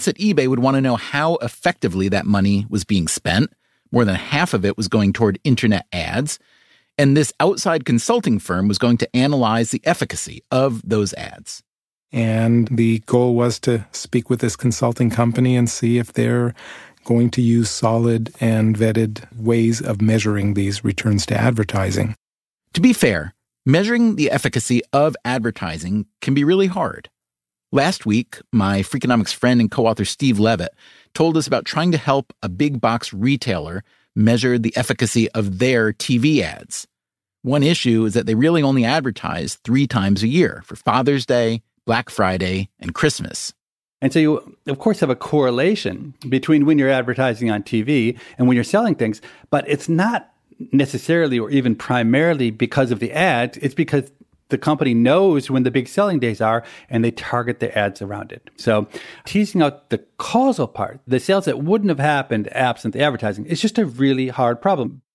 at eBay would want to know how effectively that money was being spent. More than half of it was going toward internet ads. And this outside consulting firm was going to analyze the efficacy of those ads. And the goal was to speak with this consulting company and see if they're going to use solid and vetted ways of measuring these returns to advertising. To be fair, measuring the efficacy of advertising can be really hard. Last week, my Freakonomics friend and co-author Steve Levitt told us about trying to help a big box retailer measure the efficacy of their TV ads. One issue is that they really only advertise 3 times a year for Father's Day, Black Friday, and Christmas. And so you, of course, have a correlation between when you're advertising on TV and when you're selling things, but it's not necessarily or even primarily because of the ads. It's because the company knows when the big selling days are, and they target the ads around it. So teasing out the causal part, the sales that wouldn't have happened absent the advertising, is just a really hard problem.